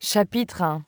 Chapitre 1.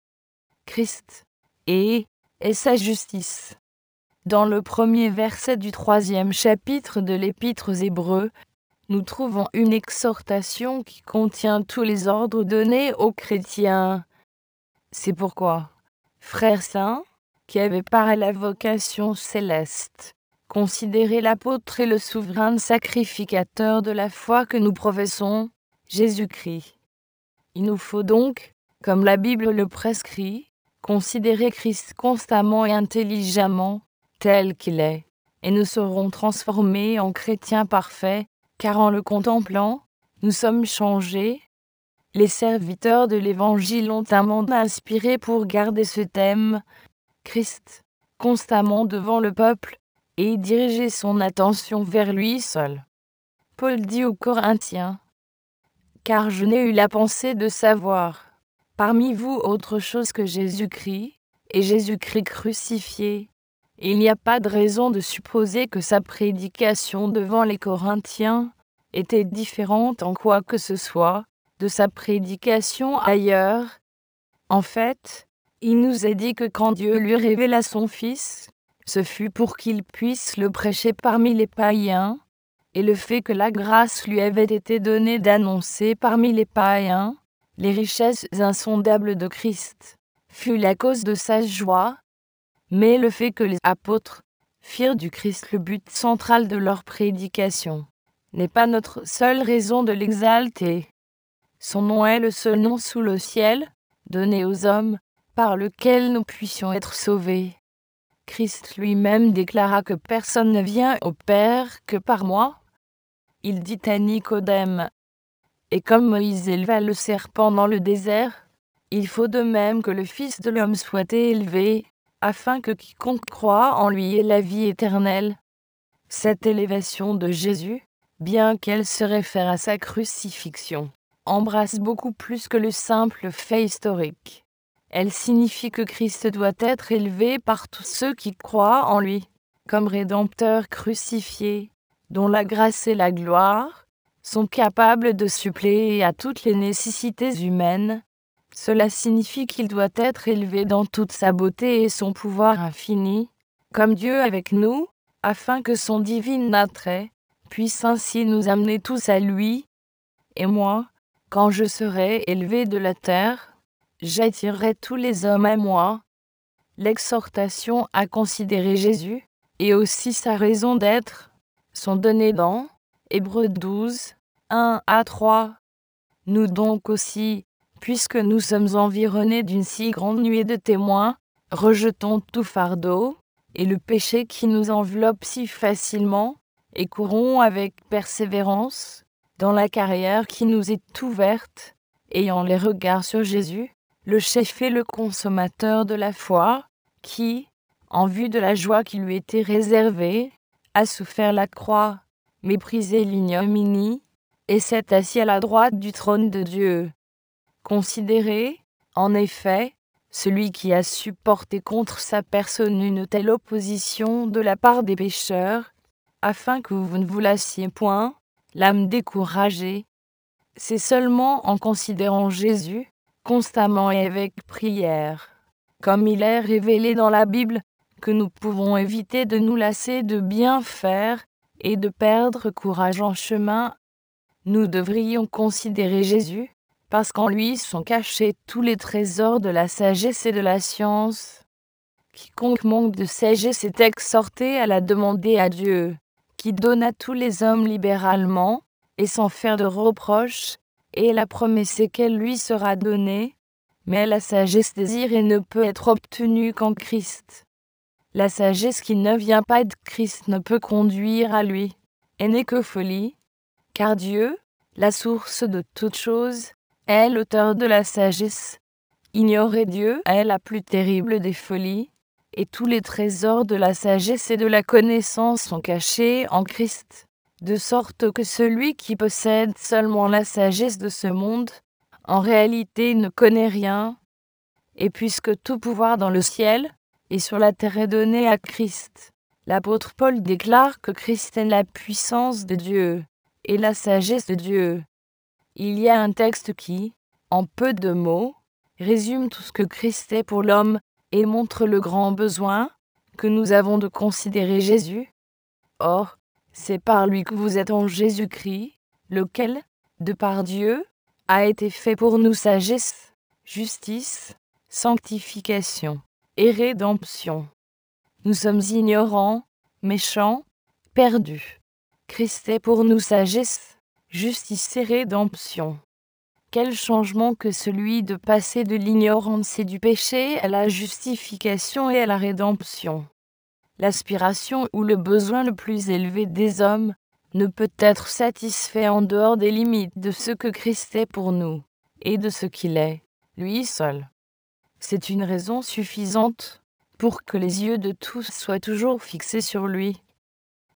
Christ et sa justice. Dans le premier verset du 3e chapitre de l'Épître aux Hébreux, nous trouvons une exhortation qui contient tous les ordres donnés aux chrétiens. C'est pourquoi, frères saints, qui avez par la vocation céleste, considérez l'apôtre et le souverain sacrificateur de la foi que nous professons, Jésus-Christ. Il nous faut donc, comme la Bible le prescrit, considérer Christ constamment et intelligemment, tel qu'il est, et nous serons transformés en chrétiens parfaits, car en le contemplant, nous sommes changés. Les serviteurs de l'Évangile ont un mandat inspiré pour garder ce thème, Christ, constamment devant le peuple, et diriger son attention vers lui seul. Paul dit aux Corinthiens, « Car je n'ai eu la pensée de savoir, parmi vous autre chose que Jésus-Christ, et Jésus-Christ crucifié. » Il n'y a pas de raison de supposer que sa prédication devant les Corinthiens était différente en quoi que ce soit de sa prédication ailleurs. En fait, il nous a dit que quand Dieu lui révéla son Fils, ce fut pour qu'il puisse le prêcher parmi les païens, et le fait que la grâce lui avait été donnée d'annoncer parmi les païens les richesses insondables de Christ fut la cause de sa joie, mais le fait que les apôtres firent du Christ le but central de leur prédication n'est pas notre seule raison de l'exalter. Son nom est le seul nom sous le ciel, donné aux hommes, par lequel nous puissions être sauvés. Christ lui-même déclara que personne ne vient au Père que par moi. Il dit à Nicodème, « Et comme Moïse éleva le serpent dans le désert, il faut de même que le Fils de l'homme soit élevé, afin que quiconque croit en lui ait la vie éternelle. » Cette élévation de Jésus, bien qu'elle se réfère à sa crucifixion, embrasse beaucoup plus que le simple fait historique. Elle signifie que Christ doit être élevé par tous ceux qui croient en lui, comme Rédempteur crucifié, dont la grâce et la gloire sont capables de suppléer à toutes les nécessités humaines. Cela signifie qu'il doit être élevé dans toute sa beauté et son pouvoir infini, comme Dieu avec nous, afin que son divin attrait puisse ainsi nous amener tous à lui. Et moi, quand je serai élevé de la terre, j'attirerai tous les hommes à moi. L'exhortation à considérer Jésus, et aussi sa raison d'être, sont données dans Hébreux 12, 1 à 3. Nous donc aussi, puisque nous sommes environnés d'une si grande nuée de témoins, rejetons tout fardeau, et le péché qui nous enveloppe si facilement, et courons avec persévérance dans la carrière qui nous est ouverte, ayant les regards sur Jésus, le chef et le consommateur de la foi, qui, en vue de la joie qui lui était réservée, a souffert la croix, méprisé l'ignominie, et s'est assis à la droite du trône de Dieu. Considérez, en effet, celui qui a supporté contre sa personne une telle opposition de la part des pécheurs, afin que vous ne vous lassiez point, l'âme découragée. C'est seulement en considérant Jésus, constamment et avec prière, comme il est révélé dans la Bible, que nous pouvons éviter de nous lasser de bien faire et de perdre courage en chemin. Nous devrions considérer Jésus, parce qu'en lui sont cachés tous les trésors de la sagesse et de la science. Quiconque manque de sagesse est exhorté à la demander à Dieu, qui donne à tous les hommes libéralement, et sans faire de reproches, et la promesse est qu'elle lui sera donnée, mais la sagesse désirée ne peut être obtenue qu'en Christ. La sagesse qui ne vient pas de Christ ne peut conduire à lui, et n'est que folie, car Dieu, la source de toute chose, est l'auteur de la sagesse. Ignorer Dieu est la plus terrible des folies, et tous les trésors de la sagesse et de la connaissance sont cachés en Christ, de sorte que celui qui possède seulement la sagesse de ce monde, en réalité ne connaît rien. Et puisque tout pouvoir dans le ciel et sur la terre est donné à Christ, l'apôtre Paul déclare que Christ est la puissance de Dieu et la sagesse de Dieu. Il y a un texte qui, en peu de mots, résume tout ce que Christ est pour l'homme et montre le grand besoin que nous avons de considérer Jésus. Or, c'est par lui que vous êtes en Jésus-Christ, lequel, de par Dieu, a été fait pour nous sagesse, justice, sanctification et rédemption. Nous sommes ignorants, méchants, perdus. Christ est pour nous sagesse, justice et rédemption. Quel changement que celui de passer de l'ignorance et du péché à la justification et à la rédemption. L'aspiration ou le besoin le plus élevé des hommes ne peut être satisfait en dehors des limites de ce que Christ est pour nous et de ce qu'il est, lui seul. C'est une raison suffisante pour que les yeux de tous soient toujours fixés sur lui